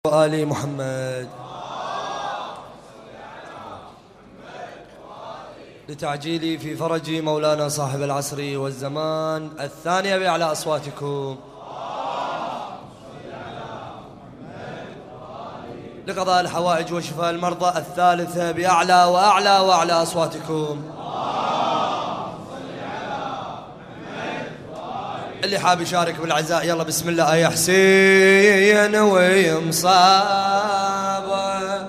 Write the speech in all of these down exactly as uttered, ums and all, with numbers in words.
وآل محمد لتعجيلي في فرج مولانا صاحب العصر والزمان. الثانية بأعلى أصواتكم لقضاء الحوائج وشفاء المرضى. الثالثة بأعلى وأعلى وأعلى أصواتكم. اللي حاب يشارك بالعزاء يلا بسم الله. يا حسين ومصابة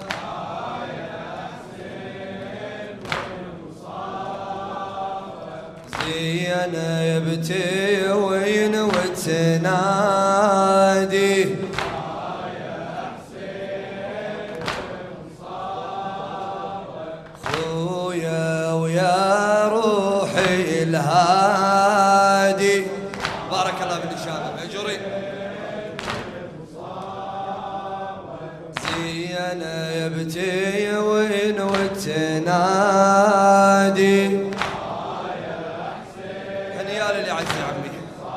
زينب تهوين وتنادي خويا ويا روحي الهادي. بارك الله بن هشام اجري. زينب تهوين وتنادي هنيال اللي عز عمي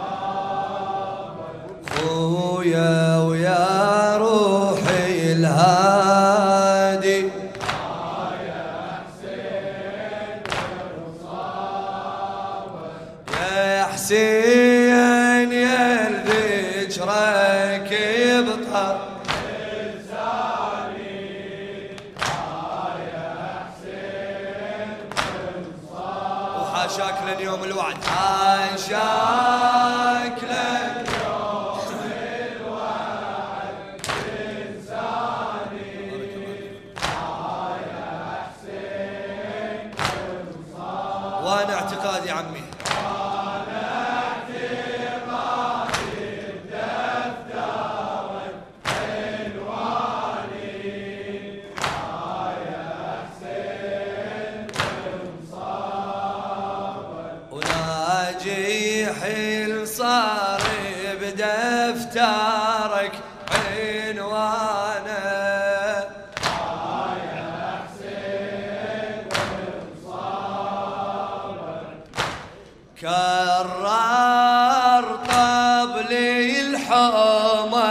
خويا ويا روحي الهادي. يا حسين يا الذكرك يبطل وحاشاك لليوم الوعد. حاشاك لليوم الوعد تنساني يا حسين. وانا اعتقادي عمي حيل صار بدفترك عنوانه يا حسين ومصابك. كرر طبل الحومه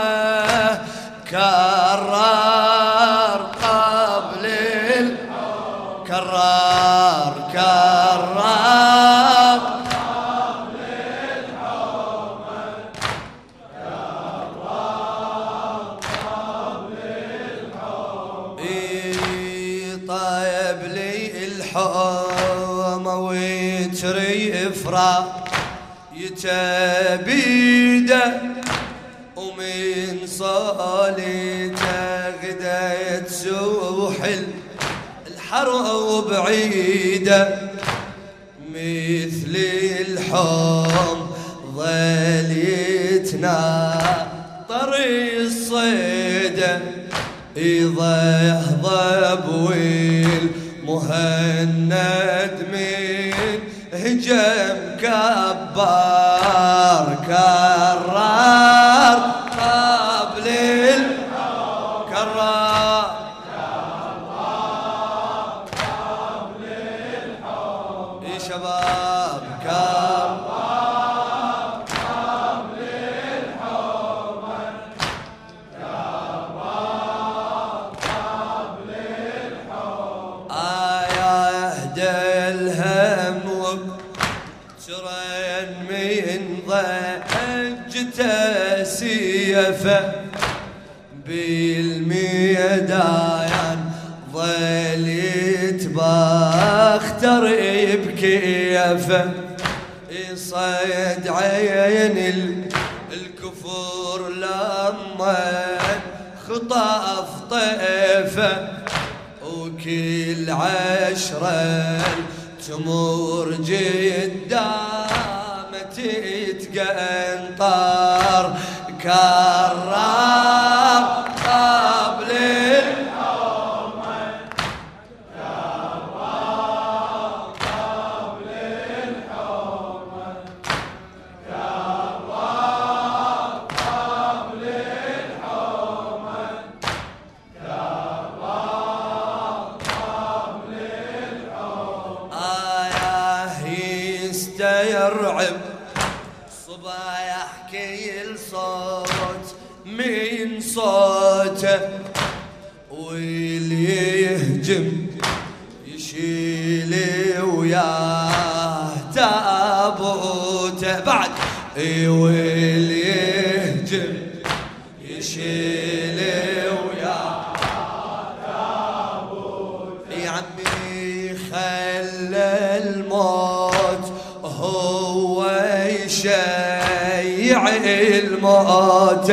كرر قبل الحومه كرر كرر طيب لي الحومة ويتري إفرا يتبيده ومن صالته غديت سوحل الحرب بعيدة مثل الحوم ظل يتناطر الصيده يضهضب والمهند من هجم كبار كرار قبل الحوم كرار قبل الحوم يا شباب كرار من ضجته سيفه بالميدان ظل يتبختر بكيفه يصيد عين الكفور لما خطف طيفه وكل عشرة تمر جدام تتقنطر كرر قبل الحومة كرر قبل الحومة كرر قبل الحومة كرر قبل الحومة. آيه يستيرعب صبايح كل صوت من صوته واللي يهجم يشيل وياه تابوته بعد واللي يهجم يشيل وياه تابوته يا عمي خلى الموت هو يشيع الموت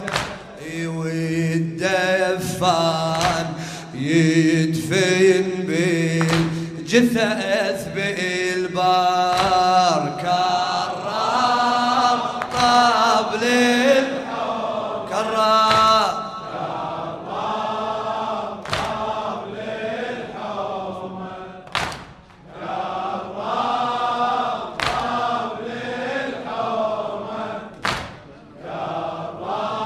والدفان يدفن بالجثث بالبار كرام طاب للحوم كرام كرام طاب للحوم كرام طاب للحوم كرام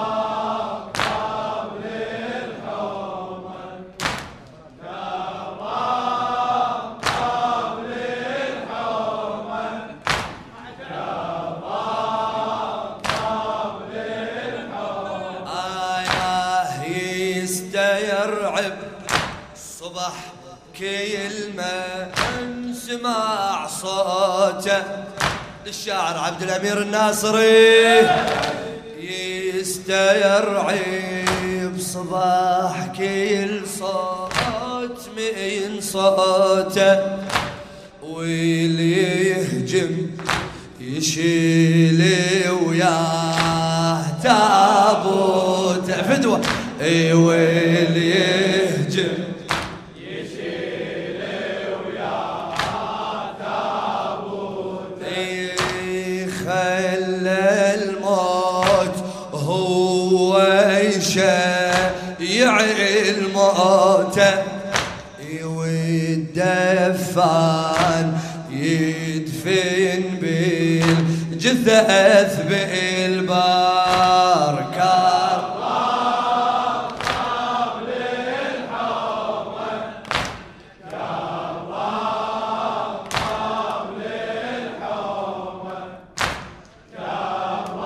طاب للحوم كرام طاب للحوم كرام طاب للحوم آياه يستيرعب الصبح كلمة نسمع صوته للشاعر عبد الأمير الناصري يستيرعب صباح كل صوت من صوته واللي يهجم يشيل وياه تابوته فدوة اي واللي يهجم يشيل وياه تابوته خلى الموت هو يشيع الموت والدفان يدفن بالجثث بالبار كرام طاب للحوم كرام طاب للحوم كرام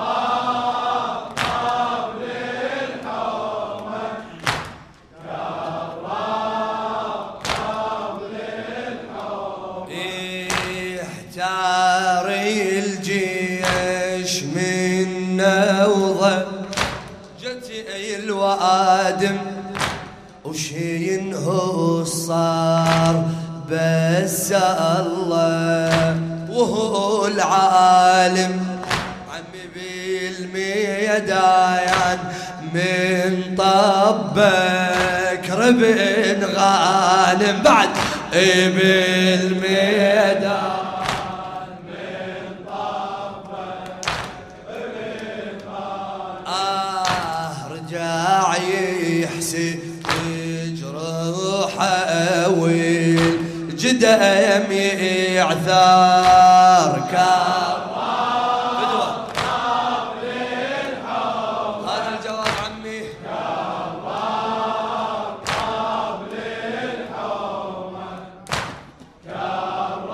طاب للحوم كرام طاب للحوم احتار الجيش من نوضة جت الوادم وشينه صار بس الله وهو العالم عمي بالميدان من طبك ربن غانم بعد بالميدان يحسي جروحه والجدم يعثار كرام طاب للحوم هذا الجواب عمي كرام طاب للحوم كرام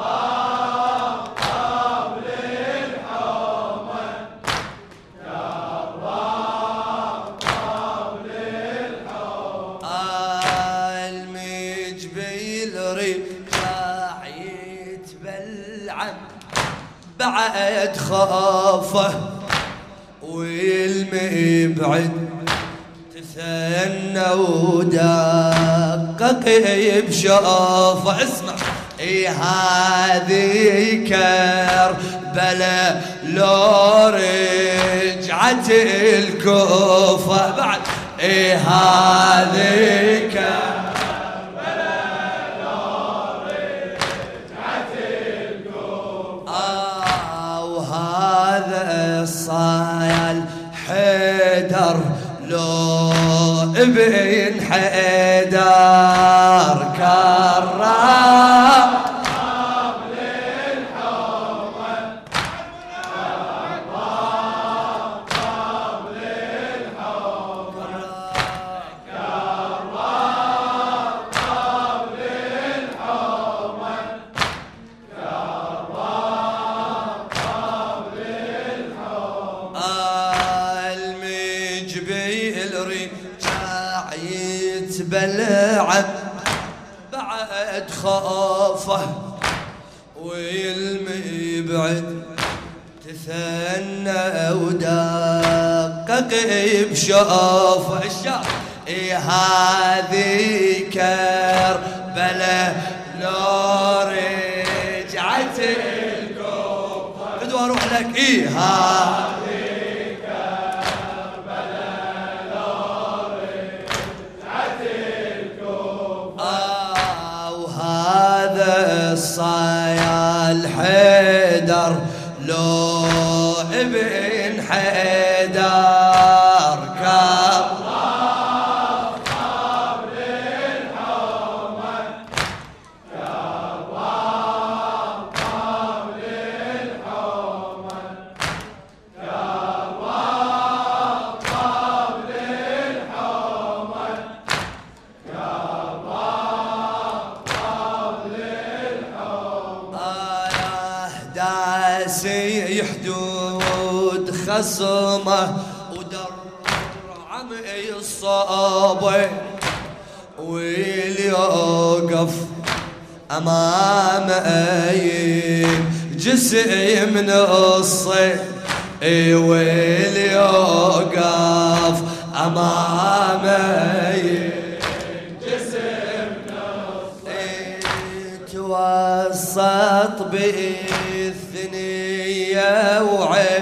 طاب للحوم بعد خافه والمبعد تثنى ودقق بشافه اسمع اي هذه كربلاء لو رجعت الكوفه بعد اي هذه كربلاء الصايل حيدر لو ابن حيدر كرام طاب للحوم كرام طاب للحوم كرام طاب للحوم كرام طاب للحوم المجبيل ري يتبلع بعد خافه ويلمي بعد تثنى ودقق بشافه الشاف. إيه هذه كربلاء لو رجعت الكوفة بدو اروح لك. إيه هذه كربلاء لو رجعت الكوفة. آه وهذا الصيال حيدر لو ابن حيدر كرب داسي حدود خصمه ودرعم الصابه واليوقف امام اي جسم من الصيد. واليوقف امام اي جسم من الصيد توسط بي الثنية وعين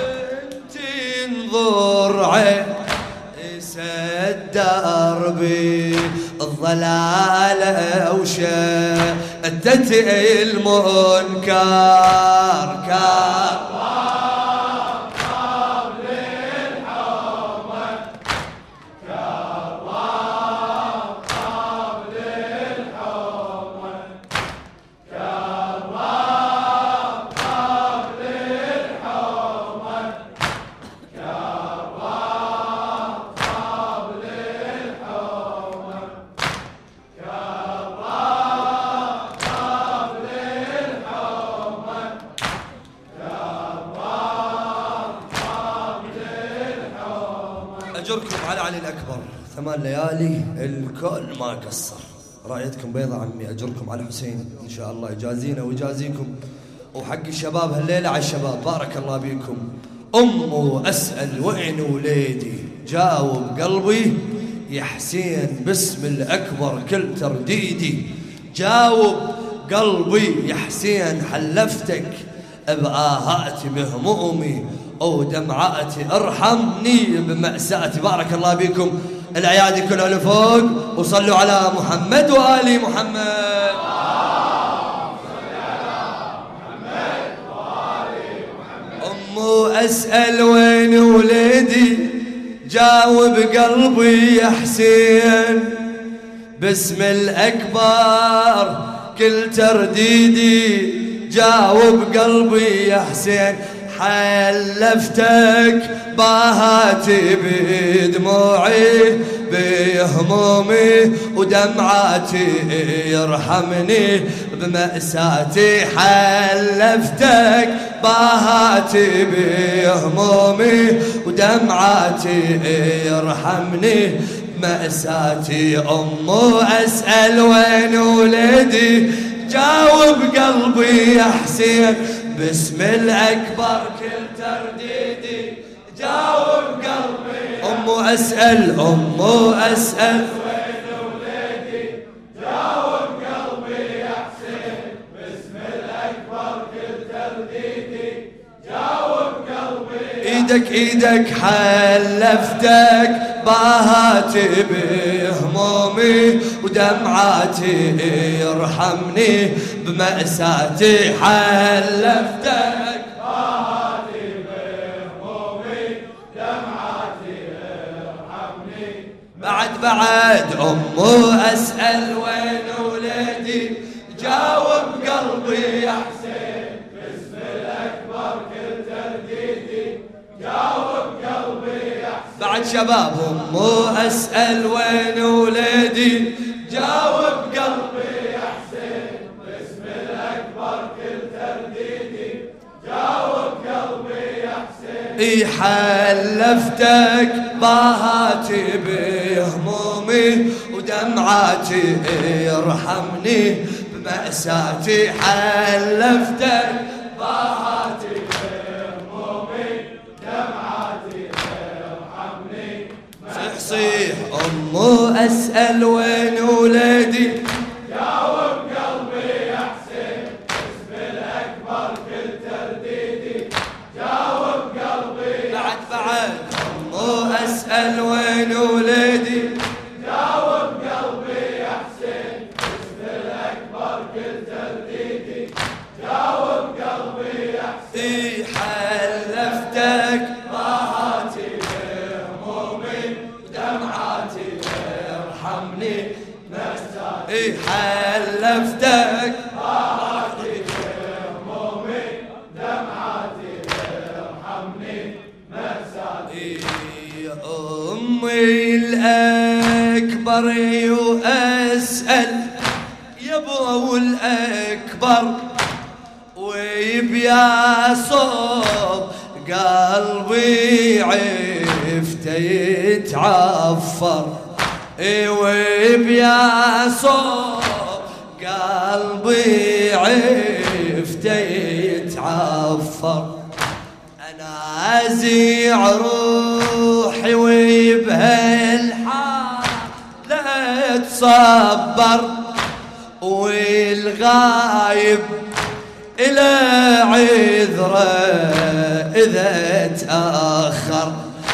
تنظر عين سد دربي الضلالة وشتت المنكر كار أجركم على علي الأكبر ثمان ليالي الكل ما قصر. رايتكم بيضة عمي. أجركم على حسين إن شاء الله يجازينا ويجازيكم. وحق الشباب هالليلة على الشباب بارك الله بيكم. أم أسأل وين وليدي جاوب قلبي يا حسين باسم الأكبر كل ترديدي. جاوب قلبي يا حسين حلفتك بآهاتي بهمومي أو دمعاتي ارحمني بمأساتي. بارك الله بكم. الأيادي كلها لفوق وصلوا على محمد وآل محمد. أمو أسأل وين ولدي جاوب قلبي يا حسين باسم الأكبر كل ترديدي. جاوب قلبي يا حسين حلفتك باهاتي بدموعي بهمومي ودمعاتي يرحمني بمأساتي. حلفتك باهاتي بهمومي ودمعاتي يرحمني بمأساتي. أمو أسأل وين ولدي جاوب قلبي يا حسين باسم الأكبر كل ترديدي. جاوب قلبي أمو أسأل أمو أسأل وين ولدي جاوب قلبي يا حسين باسم الأكبر كل ترديدي. جاوب قلبي إيدك إيدك حلفتك باهاتي بهمومي ودمعاتي يرحمني بمأساتي. حلفتك باهاتي بهمومي دمعاتي يرحمني. بعد بعد أمو أسأل وين ولدي جاوب قلبي يا حسين باسم الأكبر كل ترديدي. جاوب قلبي يا حسين. بعد شباب أمو أسأل وين ولدي جاوب قلبي يا حسين باسم الأكبر كل ترديدي. جاوب قلبي يا حسين. إي حلفتك باهاتي بهمومي همومي ودمعاتي ارحمني بمأساتي حلفتك باهاتي همومي دمعاتي ارحمني صيح أمو أسأل وين ولادي جاوب قلبي يا حسين اسم الأكبر كل ترديدي جاوب قلبي بعد بعد أمو أسأل وين ولادي جاوب قلبي يا حسين اسم الأكبر كل ترديدي جاوب قلبي يا حسين حلفتك باهاتي همومي ودمعاتي ارحمني إيه حلفتك باهاتي همومي دمعاتي ارحمني مأساتي يا أمي الأكبر وأسأل يا أبو الأكبر ويبيا صوب قلبي عفته يتعفر ويبيا صوب قلبي عفته يتعفر انا ازيع روحي وبهالحال لا تصبر والغايب إلى عذره إذا تأخر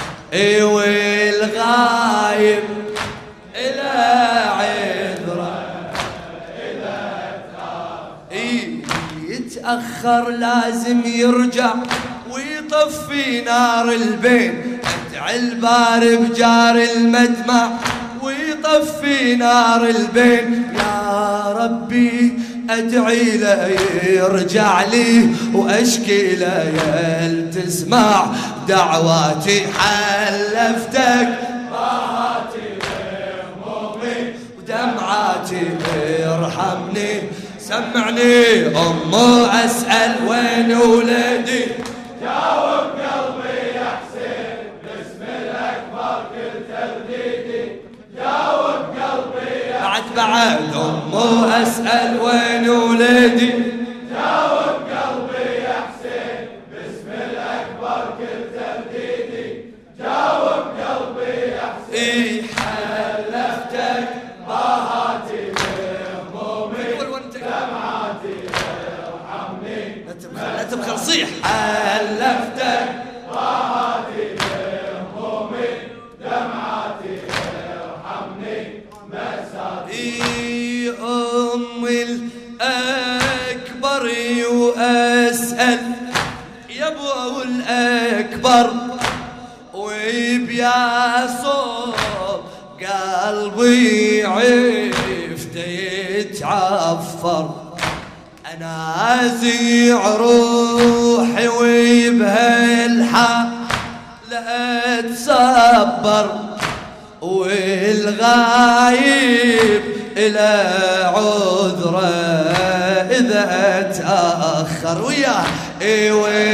والغايب إلى عذره إذا تأخر يتأخر لازم يرجع ويطفي نار البين ادعي الباري بجار المدمع ويطفي نار البين يا ربي أدعي له يرجع لي وأشكي له يل تسمع دعواتي حلفتك باهاتي همومي ودمعاتي ارحمني سمعني أمو أسأل وين ولادي جاوب قلبي يا حسين باسم الأكبر كل ترديدي جاوب قلبي يا بعد بعد أمو أسأل وين ولادي جاوب قلبي يا حسين باسم الأكبر كل ترديدي جاوب قلبي يا حسين حلفتك باهاتي همومي دمعاتي ارحمني لا تبخل صيح حلفتك باهاتي همومي دمعاتي ارحمني مأساتي أمي الأكبر وأسأل يا أبو الأكبر ويبيا صوب قلبي عفته يتعفر أنا أزيع روحي وبهالحال لا تصبر والغايب إلى عذره إذا تأخر وياه إيه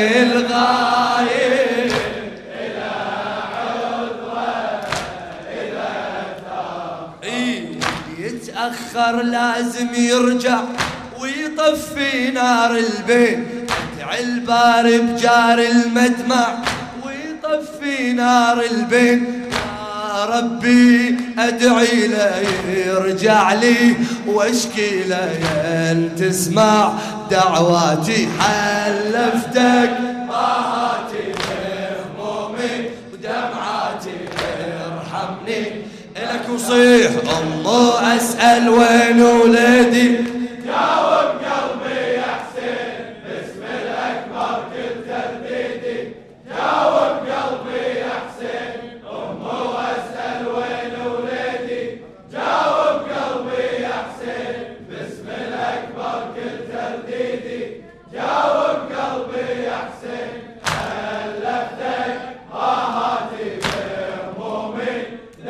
والغايب إلى عذره إذا تأخر إيه يتأخر لازم يرجع ويطفي نار البين ادعي الباري بجار المدمع ويطفي نار البين يا ربي أدعي له يرجع لي واشكي له يل تسمع دعواتي حلفتك باهاتي همومي ودمعاتي ارحمني إلك وصيح أمو أسأل وين ولادي جاوب قلبي يا حسين باسم الأكبر كل ترديدي جاوب قلبي يا حسين أمو أسأل وين ولادي جاوب قلبي يا حسين باسم الأكبر كل ترديدي جاوب قلبي يا حسين حلفتك باهاتي همومي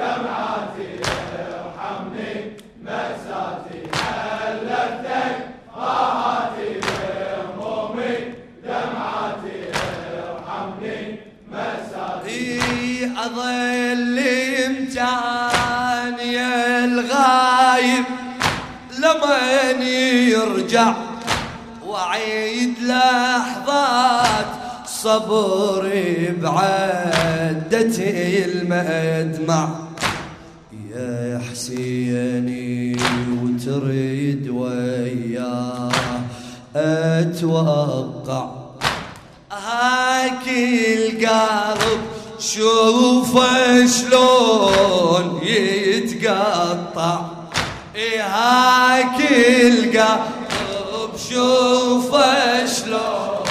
دمعاتي ارحمني مأساتي حلفتك الغايب لمن يرجع وعيد لحظات صبري بعدة المدمع يا حسيني وتريد وياه اتوقع هاك القلب شوفه شلون يتقطع هاك القلب شوفه شلون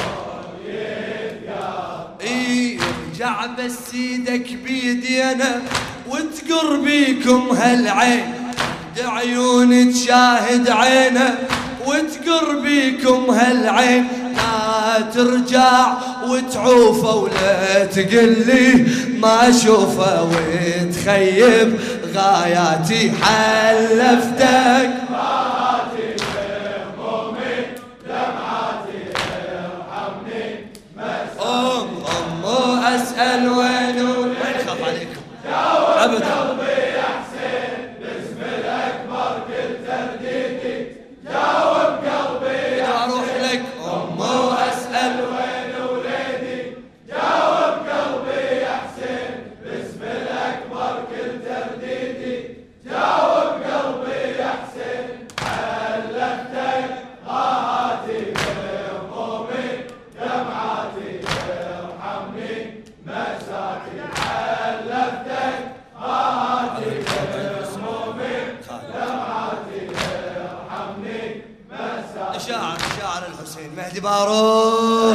يتقطع يرجع بس ايدك بيدينا وتقر بيكم هالعين عيون تشاهد عينه وتقر بيكم هالعين لا ترجع وتعوفه ولا تقلي ما اشوفه وتخيب غاياتي حلفتك غاياتي همومي دمعاتي ارحمني ام ام اسال وين وين خاف عليكم ابدا قلبي يا حسين باسم الاكبر كل ترديدي جاوب قلبي يا اروح لك ام اسال وين وليدي جاوب قلبي يا حسين باسم الاكبر كل ترديدي جاوب قلبي يا حسين حلفتك غاهاتي همومي دمعاتي ارحمني مساكي حلفتك غاهاتي همومي دمعاتي ارحمني مساكي شاعر شاعر الحسين مهدي بارون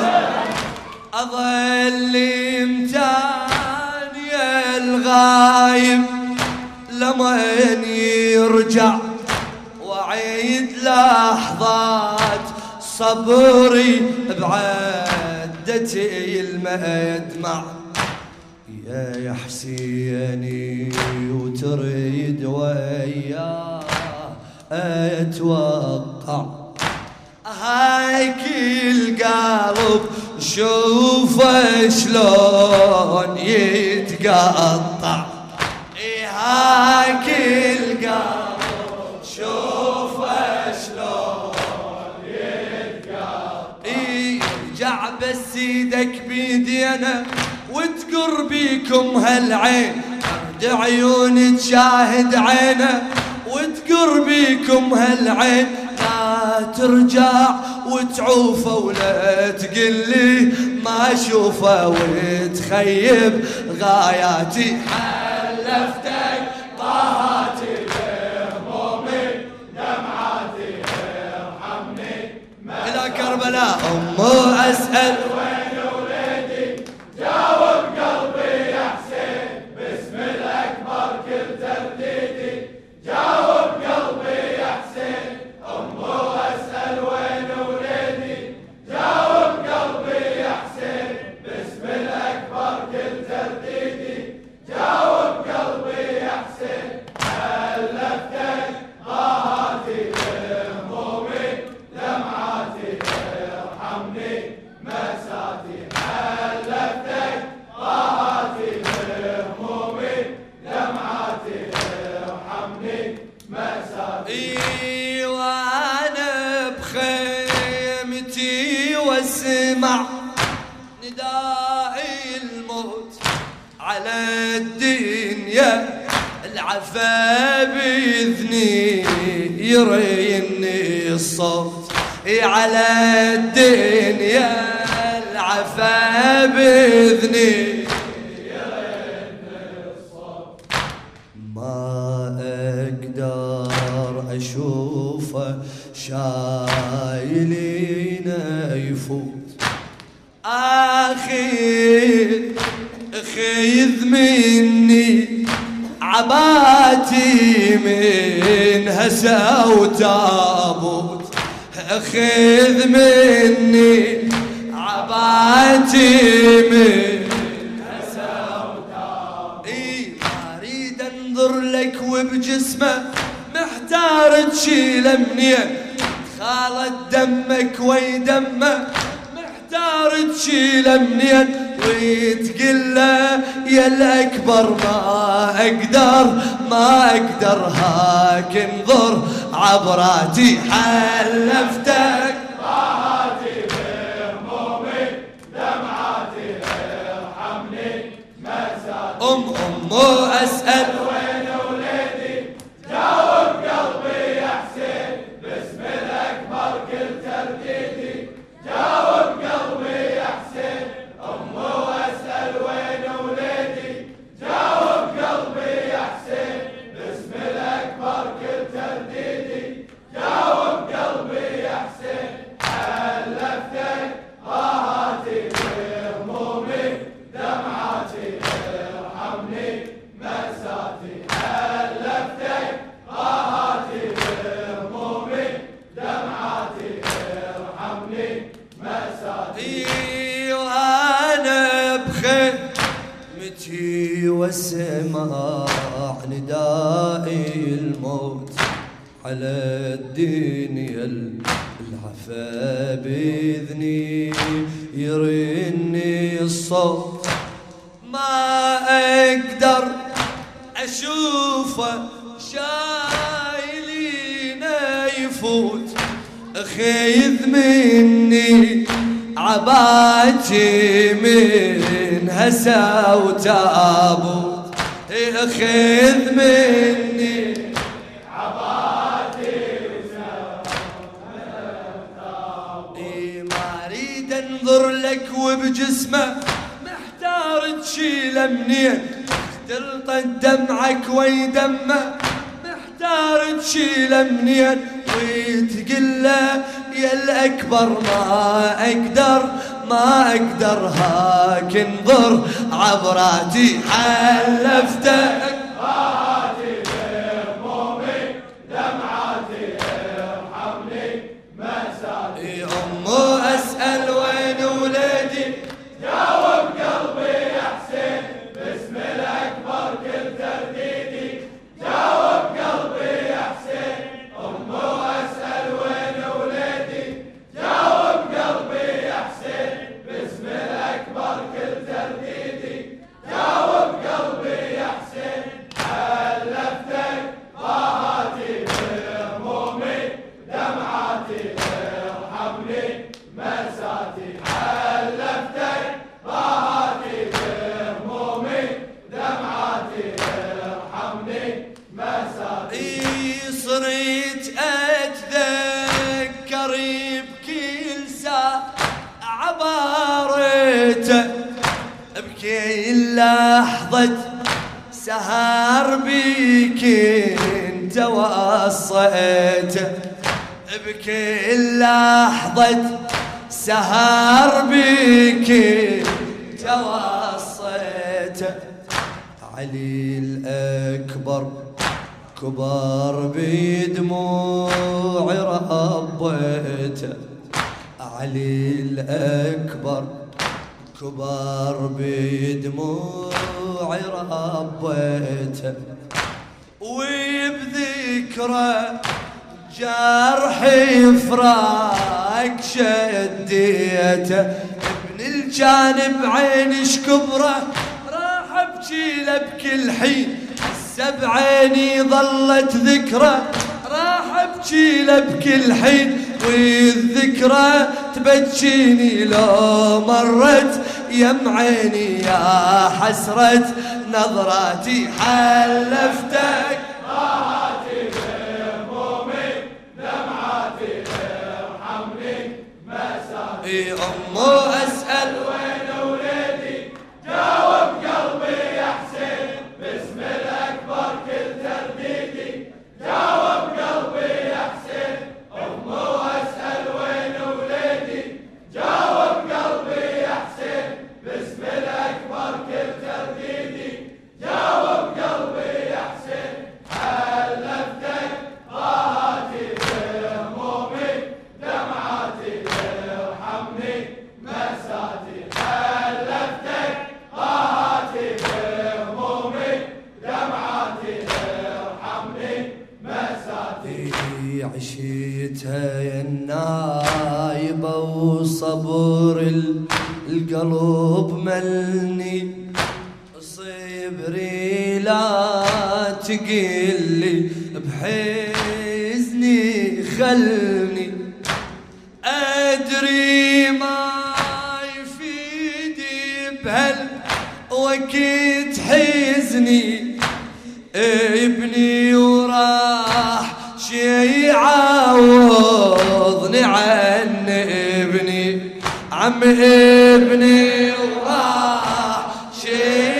أظل امتان يا الغايب لمن يرجع وعيد لحظات صبري بعدتي المدمع يا حسيني وتريد وياه اتوقع هاك القلب شوفه شلون يتقطع هاك القلب شوفه شلون يتقطع يرجع بس ايدك بيدينا وتقر بيكم هالعين عيون تشاهد عينه وتقر بيكم هالعين لا ترجع وتعوفه ولا تقلي ما اشوفه وتخيب غاياتي حلفتك طاهاتي بهمومي دمعاتي ارحمني الى كربلاء ام اسال وين وليدي جاوب قلبي يا حسين باسم الاكبر كل ترديدي جاوب قلبي يا حسين امه اسال وين وليدي جاوب قلبي يا حسين باسم الاكبر كل ترديدي جاوب قلبي يا حسين حلفتك غاهاتي همومي دمعاتي ارحمني مساتي حلفتك غاهاتي همومي دمعاتي ارحمني مساتي وانا بخيمتي واسمع نداء الموت على الدنيا العفا باذني يريني الصوت على الدنيا العفا باذني ما اقدر اشوفه شايلينه يفوت اخي خذ مني عباتي من هسا وتابوت خذ مني عباتي من انظر لك وبجسمه محتار تشيله منين خالت دمك ويدمه محتار تشيله منين وتقله يا الأكبر ما أقدر ما أقدر هاك انظر عبراتي حلفتك طاهاتي بهمومي دمعاتي ارحمني مساتي أم أم أسأل وين وليدي جاوب قلبي يا حسين باسم الأكبر كل ترديدي جاوب قلبي يا حسين أم وأسأل وين وليدي جاوب قلبي يا حسين باسم الأكبر كل ترديدي جاوب قلبي يا حسين حلفتك طاهاتي بهمومي دمعاتي ارحمني مساتي حلفتك طاهاتي بهمومي دمعاتي ارحمني مساتي وأنا بخيمتي والسماع ندائي الموت على الدنيا العفا بإذني يرني الصوت ما أقدر أشوفه شايلينه يفوت خيذ مني عباتي من هسا وتابوت خذ مني عباتي ما اريد انظر لك وبجسمه محتار تشيله منين تلطت دمعك وي دمه محتار تشيله منين وتقله يا الأكبر ما أقدر ما أقدر هاك انظر عبراتي حلفتك طاهاتي بهمومي دمعاتي ارحمني مساتي أم أسأل وين ولادي جاوب قلبي يا حسين باسم الأكبر كل ترديدي جاوب قلبي يا حسين أم وأسأل وين وليدي جاوب قلبي يا حسين باسم الأكبر كل ترديدي جاوب قلبي يا حسين حلفتك طاهاتي بهمومي دمعاتي ارحمني مساتي حلفتك طاهاتي بهمومي دمعاتي ارحمني مساتي صرت أتذكر بكل ساعة عبارته بكل لحظة سهر بيك انت وصيته بكل لحظة سهر بيك انت وصيته علي الأكبر كبر بدموع ربيته علي الأكبر كبر بدموع ربيته وبذكره جرحي فراق شديته ابن الجانب عينش كبره راح ابكي له بكل حين هسه بعيني ظلت ذكرى راح ابكي له بكل حين والذكرى تبكيني لو مرت يم عيني يا حسرة نظراتي حلفتك طاهاتي بهمومي دمعاتي ارحمني مساتي أم أسأل وين وليدي جاوب قلبي يا حسين باسم الأكبر كل ترديدي جاوب قلبي يا حسين أم وأسأل وين وليدي جاوب قلبي يا حسين باسم الأكبر كل ترديدي جاوب قلبي يا حسين حلفتك طاهاتي بهمومي دمعاتي ارحمني مساتي حلفتك طاهاتي بهمومي دمعاتي ارحمني مساتي عشيتها يا النايبة وصبر والقلب ملني صبري لا تقلي بحزني خلني أدري ما يفيدي بهالوقت حزني ابني وراح شي يعوضني عن ابني عم ابني وراح شي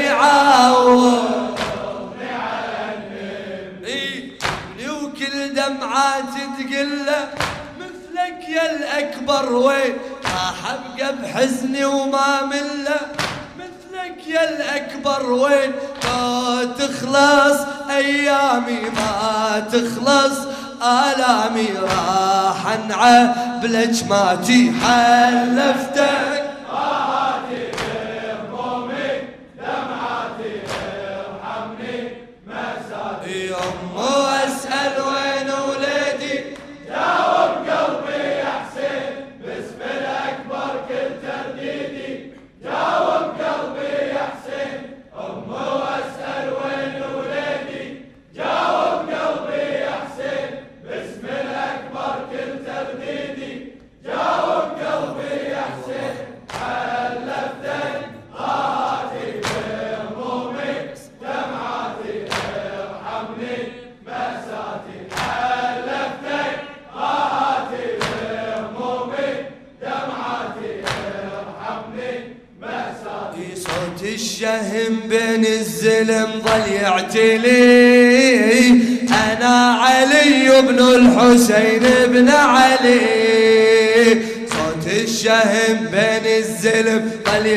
يعوضني عن ابني وكل دمعات تقله مثلك يا الأكبر وين راح أبقى بحزني وما مله مثلك يا الأكبر وين ما تخلص أيامي ما تخلص آلامي راح أنعى بلجماتي حلفتك راحتي بهمومي دمعتي ارحمني مساتي يمو أسأل وين ولادي جاوب قلبي يا حسين باسم الأكبر كل ترديدي جاوب قلبي يا حسين أمه واسأل وين ولادي جاوب قلبي يا حسين باسم الأكبر كل ترديدي جاوب قلبي يا حسين حلفتك راحتي بهمومي دمعتي ارحمني مساتي حلفتك راحتي بهمومي دمعتي ارحمني مساتي صوت الشهم بين الزلم ظل يعتلي أنا علي بن الحسين بن علي صوت الشهم بين الزلم ظل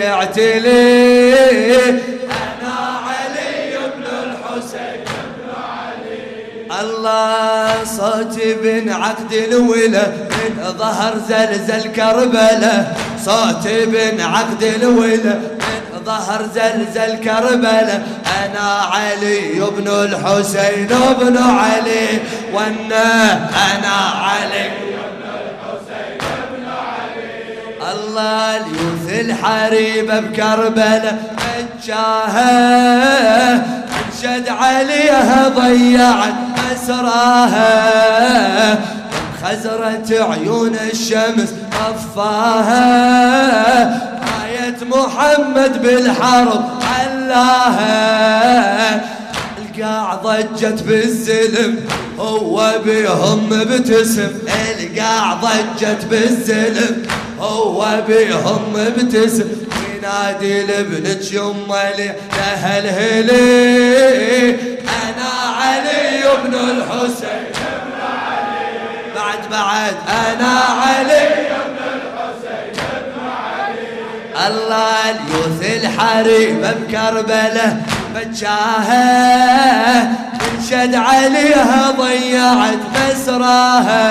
يعتلي أنا علي بن الحسين بن علي الله صوتي بن عقد الولا من ظهر زلزل كربله صوتي بن عقد الولا من ظهر زلزل كربله أنا علي بن الحسين بن علي وانا أنا علي بن الحسين بن علي الله اليوث الحريبة بكربله مجاها انشد عليها ضيعت مسراها خزرت عيون الشمس طفاها راية محمد بالحرب علاها القاع ضجت بالزلم هو بيهم بتسم القاع ضجت بالزلم هو بيهم بتسم ينادي لابنك يما لي لهالهلي انا علي بن الحسين بن علي بعد بعد انا علي بن الحسين بن علي الله اليوث الحريبة بكربله بجاها تنشد عليها ضيعت مسراها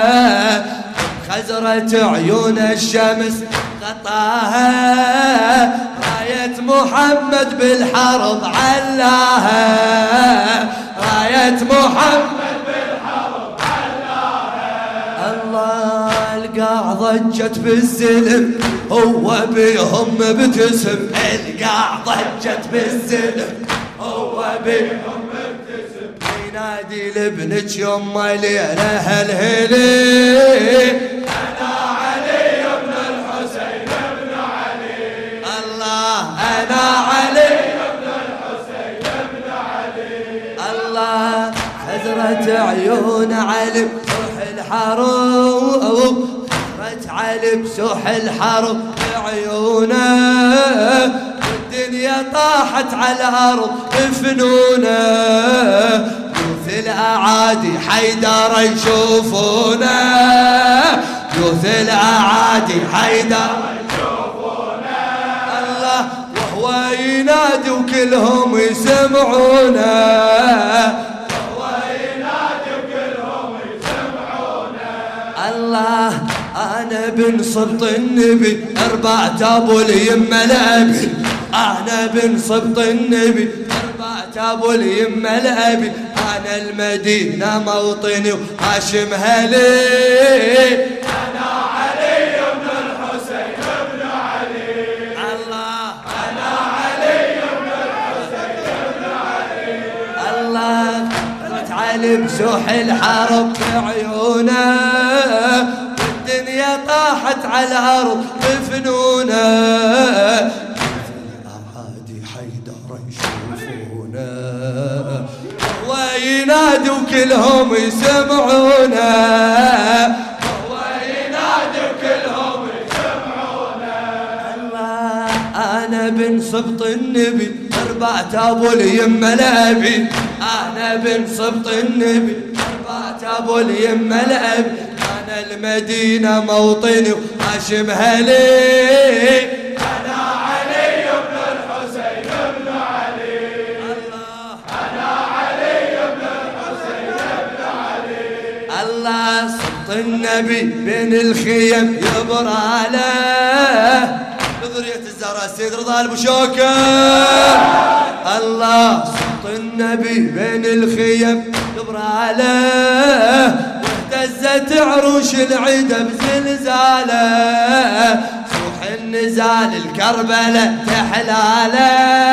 خزرت عيون الشمس غطاها راية محمد بالحرب علاها راية محمد بالحرب علاها الله القاع ضجت بالزلم هو بيهم بتسم القاع ضجت بالزلم هو بيهم مبتسم ينادي لابنك يما ليلة هالهلي أنا علي بن الحسين بن علي الله أنا علي بن الحسين بن علي الله خزرت عيون علي بسوح الحرب خزرت علي بسوح الحرب بعيونه والدنيا طاحت على الأرض بفنونه يوث الأعادي حيدر يشوفونه يوث الأعادي حيدر يشوفونه الله وهو ينادي وكلهم يسمعونه وهو ينادي وكلهم يسمعونه الله أنا بن سبط النبي أربعة أبو اليمة الأبي أنا بن سبط النبي أربعة أبو اليمة الأبي أنا المدينة موطني وهاشم هلي أنا علي بن الحسين بن علي اللي بسوح الحرب في عيونه، والدنيا طاحت على الأرض بفنونه، عادي حيدر يشوفونه وينادي وكلهم يسمعونه، وينادي وكلهم يسمعونه. الله أنا بن سبط النبي أربعة أبو اليمة الأبي، أنا بن سبط النبي أربعة أبو اليمة الأبي، أنا المدينة موطني وهاشمها لي، أنا علي بن الحسين بن علي. الله أنا علي بن الحسين بن علي. الله سبط النبي بين الخيم يبراله، ذرية الزهراء السيد رضا البشوكة. الله سبط النبي بين الخيم يبراله، واهتزت عروش العدا بزلزاله، صوح النزال الكربلة تحلاله،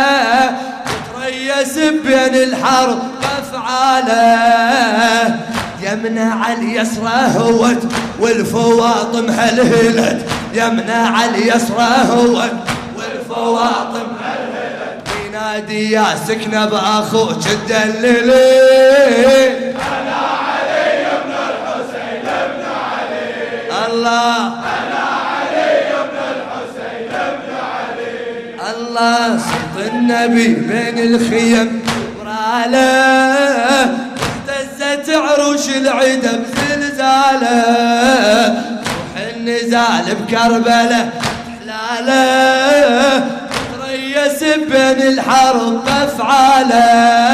تريس بين الحرب بافعاله، يمنع اليسرى هوت والفواطم هلهلت، يمنع اليسرى هوت والفواطم هلهلت، ينادي يا سكنة بأخوك الدللي، أنا علي بن الحسين بن علي. الله أنا علي بن الحسين بن علي. الله سبط النبي بين الخيم براله، اهتزت عروش العدا بزلزاله، روح النزال بكربله تحلاله، تريس بين الحرب بافعاله،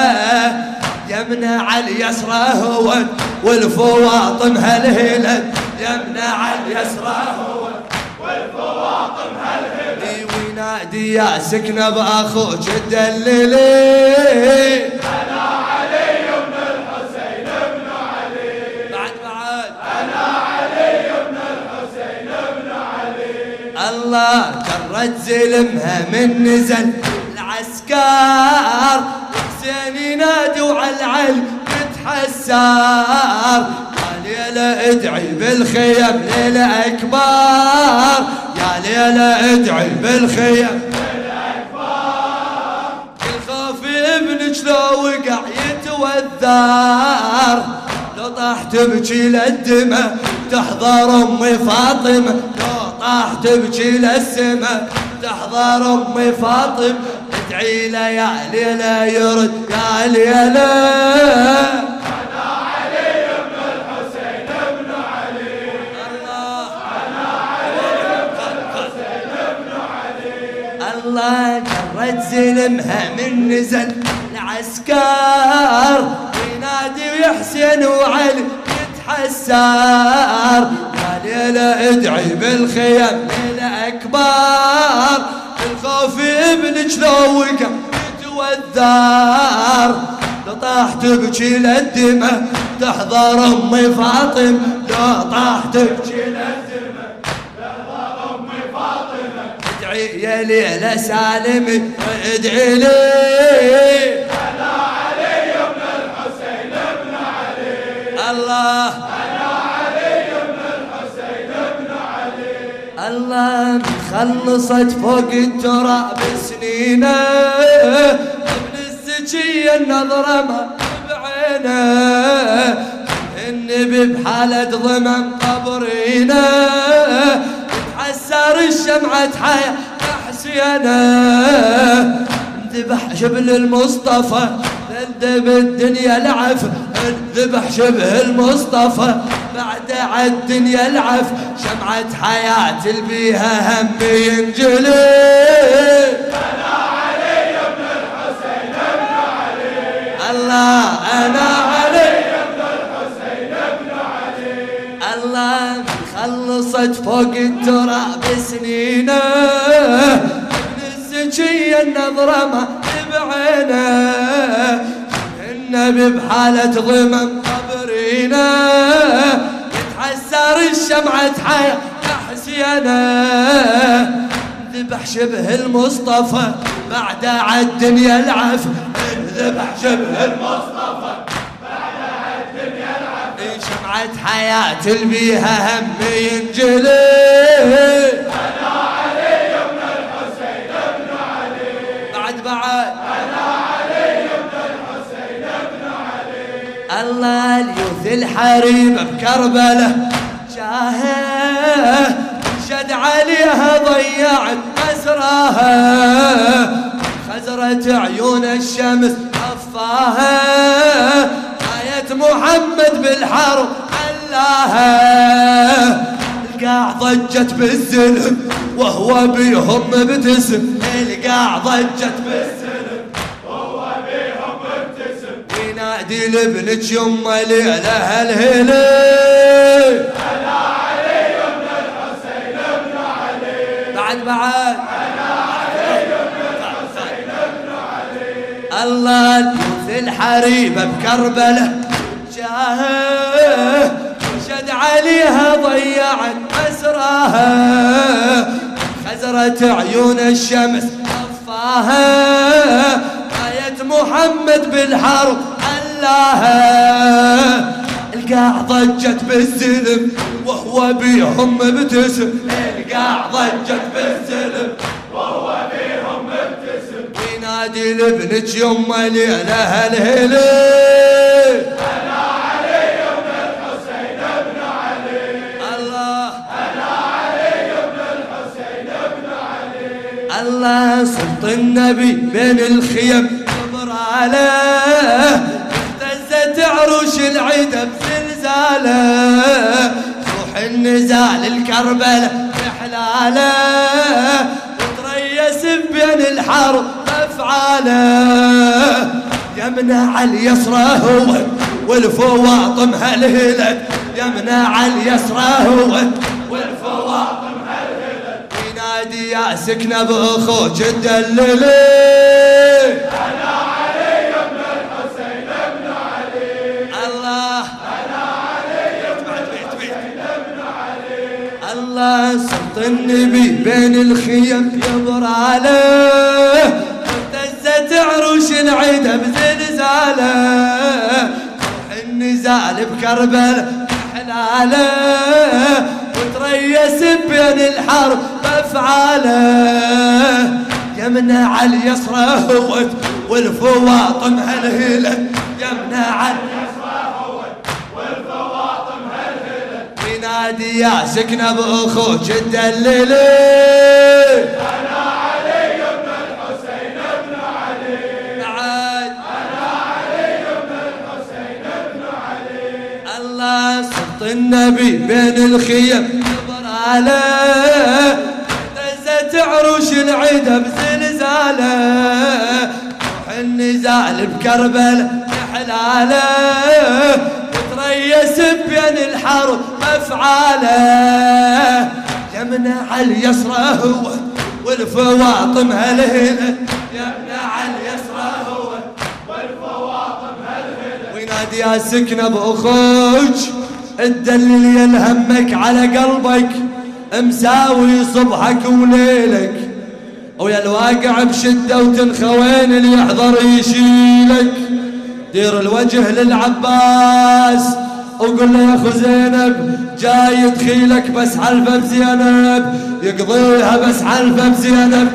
يمنع اليسرى هوت والفواطم هلهلت، يمنع اليسرى هوت والفواطم هلهلت، وينادي يا سكنة بأخوك الدللي، أنا علي بن الحسين بن علي. بعد بعد أنا علي بن الحسين بن علي. الله جرت زلمها من نزل العسكر، وحسين ينادي وعلى العلم يتحسر، يا ليلة ادعي بالخيم ليلة أكبر، يا ليلة ادعي بالخيم الخوف ابنك لو وقع يتوذر، لو طاح تبكي للدمى تحضر امي فاطمه، لو طاح تبكي للسما تحضر امي فاطمه، ادعي له يا ليله يرد يا ليله. أنا علي بن الحسين بن علي. الله أنا علي بن الحسين بن علي. الله جرت زلمها من نزل العسكر، ينادي ويحسن وعلي يتحسر، يا ليلة ادعي بالخيم ليلة أكبر، الخوف ابنك لو وقع يتوذر، لو طاح تبكي للدمى تحضر امي فاطمه، لو طاح تبكي للدمى تحضر امي فاطمه، ادعي يا ليلة سالمي وادعي لي، أنا علي بن الحسين بن علي. الله أنا علي بن الحسين بن علي. الله خلصت فوق التراب سنينه، ابن الزكية النظرة ما بعينه، النبي بحالة ضمن قبرينه، تحسر الشمعة حياة حسينه، ذبح شبل المصطفى ذب الدنيا العف، ذبح شبه المصطفى بعد عالدنيا العف، شمعة حياة البيها هم ينجلي، أنا علي بن الحسين بن علي. الله أنا علي بن الحسين بن علي. الله خلصت فوق التراب سنينه، ابن الزكية النظرة ما بعينه، النبي بحالة ضمن قبرينه، يتحسر الشمعة حياة حسينه، ذبح شبه المصطفى بعد عالدنيا العف، ذبح شبه المصطفى بعد دمعة حياة البيها هم ينجلي. أنا علي بن الحسين بن علي. بعد بعد أنا علي بن الحسين بن علي. الله اليوث الحريبة بكربلة جاهه شد عليها ضيعت أسراها، خزرت عيون الشمس طفاها، آية محمد بالحرب علاها. القاع ضجت بالزلم وهو بيهم مبتسم، القاع ضجت بالزلم وهو بيهم مبتسم. ينادي لابنك يما ليلة الهلال. أنا علي بن الحسين بن علي. بعد بعد أنا علي بن الحسين بن علي. الله اليوث الحريبة بكربلة جاهه شد عليها ضيعت أسراها، خزرت عيون الشمس طفاها، آية محمد بالحرب علاها. القاع ضجت بالزلم وهو بيهم مبتسم، القاع ضجت بالزلم وهو بيهم مبتسم. ينادي لابنك يما ليلة الهلال. أنا علي بن الحسين بن علي. الله أنا علي بن الحسين بن علي. الله صوت النبي بين الخيم كبراله، اهتزت عروش العيدة بزلزاله، روح النزال الكربلة بحلاله، وتريس بين الحرب افعاله. يمنع اليسرى هو والفواطم هالهلت، يمنع اليسرى هو والفواطم هالهلت. ينادي يا سكنة بأخوك الدللي. أنا علي بن الحسين بن علي. الله أنا علي بن الحسين بن علي. الله صوت النبي بين الخيم يبراله، اهتزت عروش العيدة بزلزاله، روح النزال بكربلة حلاله، وتريس بين الحرب بافعاله. يمنع اليسرى هوت والفواطم هالهلت، يمنع اليسرى هوت والفواطم هالهلت. ينادي يا سكنة بأخوك الدللي. أنا علي بن الحسين بن علي. بعد أنا علي بن الحسين بن علي. الله صوت النبي بين الخيم يبراله، اهتزت عروش العيدة بزلزاله، روح النزال بكربلة حلاله، وتريس بين الحرب افعاله. يمنع اليسرى هو والفواطم هالهلت، يمنع اليسرى هو والفواطم هالهلت. وينادي يا سكنة بأخوك الدلل ينهمك على قلبك، مساوي صبحك وليلك، ويا الواقع بشدة وتنخوين اللي يحضر يشيلك. دير الوجه للعباس وقل له يا اخو زينب جاي تخيلك بس حلفه بزينب، يقضيها بس حلفه بزينب.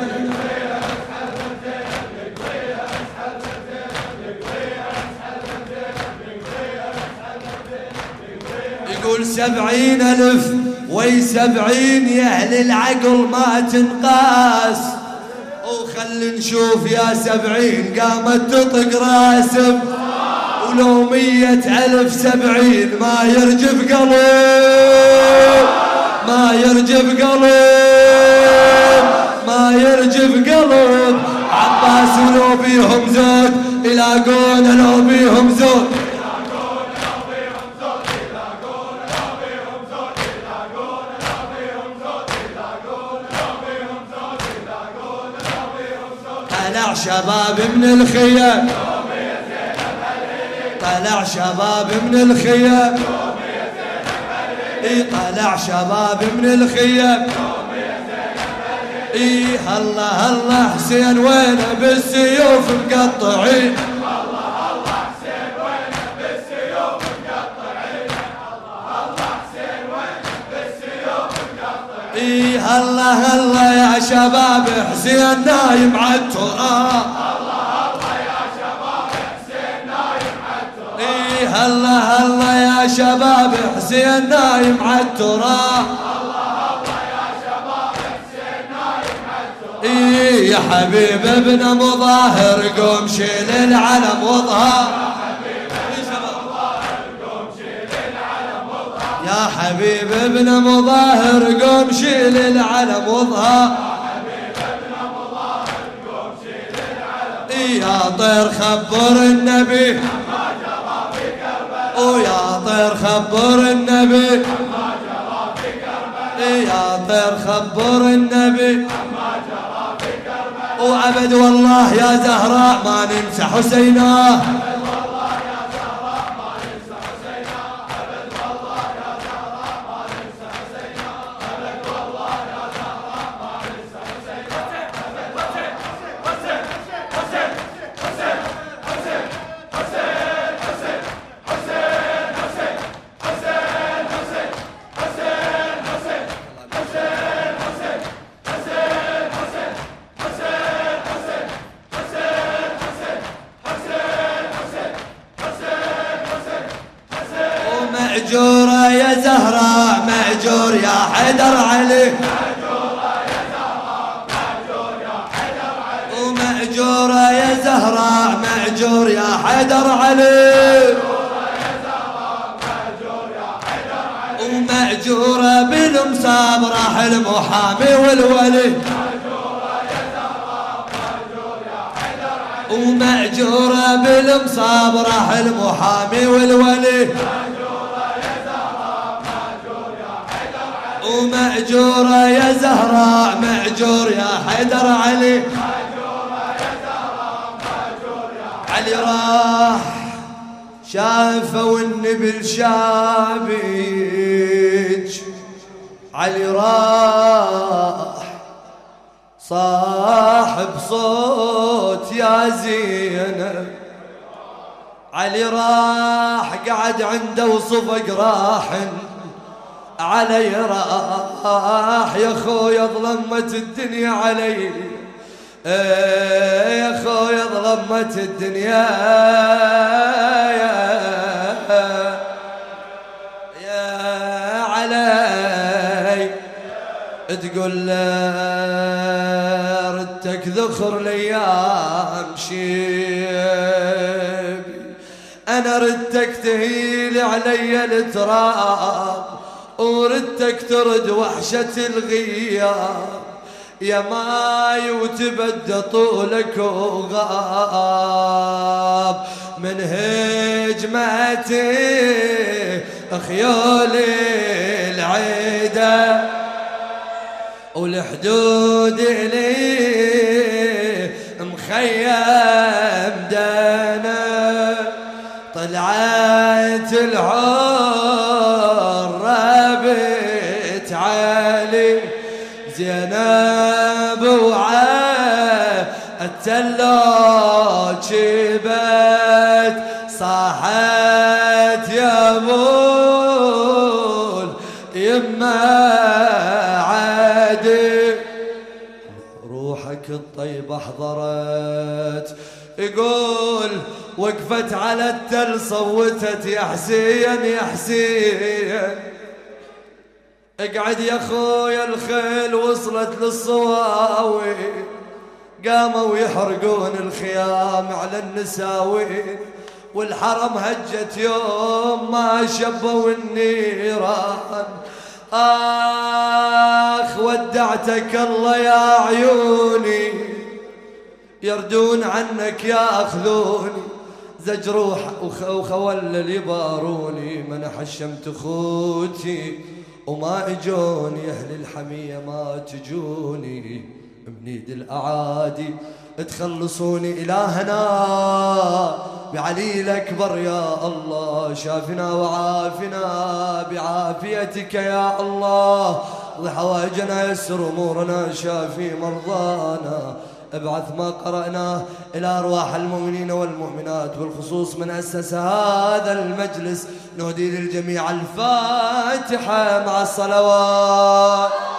يقول سبعين ألف وي سبعين يا أهل العقل ما تنقاس، وخل نشوف يا سبعين قامت تطق راسم، ولو مية ألف سبعين ما يرجف قلب، ما يرجف قلب، ما يرجف قلب. عباس ولو بيهم زود يلاقون لو بيهم زود، طلع شباب من الخيام، طلع شباب من الخيام، اي طلع شباب من الخيام. اي هلا هلا حسين وينه بالسيوف مقطعين، الله الله حسين وينه بالسيوف مقطعين. إيه الله الله يا شباب حسين نايم عالتراب. إيه الله الله يا شباب حسين نايم عالتراب. إيه يا حبيب ابن مظاهر قوم شيل العلم وظهر. يا حبيب ابن مظاهر قوم شيل العلم وظهر. إيه يا طير خبر النبي ويا طير خبر النبي. إيه يا طير خبر النبي وأبد والله يا زهراء ما ننسى حسينا. مأجورة يا زهراء مأجور يا حيدر علي. ومأجورة يا زهراء مأجور يا حيدر علي. ومأجورة بالمصاب راح المحامي والولي. ومأجورة بالمصاب راح المحامي والولي. ومأجورة يا زهراء مأجور يا حيدر علي. علي راح شافوا النبل شابج. علي راح صاحب صوت يا زينب. علي راح قعد عنده وصفق راحن. علي راح يا خويا ظلمت الدنيا علي. يا خويا ظلمت الدنيا يا علي. تقول له ردك ذخر ليام شيب. انا ردك تهيل علي التراب وردك ترد وحشة الغياب. يا ماي وتبدى طولك وغاب من هجمتي خيول العيدة. والحدود لي مخيم دانا. طلعت الحرة بيت علي زينب وعالتلو جبت. صاحت يا بول يما عادي. روحك الطيبة حضرت يقول وقفت على التل صوتت يا حسين يا حسين. اقعد يا خويا الخيل وصلت للصواوي. قاموا يحرقون الخيام على النساوين. والحرم هجت يوم ما شبوا النيران. آخ ودعتك الله يا عيوني. يردون عنك ياخذوني. زجروح وخولل يباروني. من حشمت خوتي وما اجوني. اهل الحمية ما تجوني. بنيد الاعادي تخلصوني الهنا بعلي الاكبر يا الله. شافنا وعافنا بعافيتك يا الله. اقض حوائجنا يسر امورنا شافي مرضانا. ابعث ما قرأناه إلى أرواح المؤمنين والمؤمنات بالخصوص من أسس هذا المجلس. نهدي للجميع الفاتحة مع الصلوات.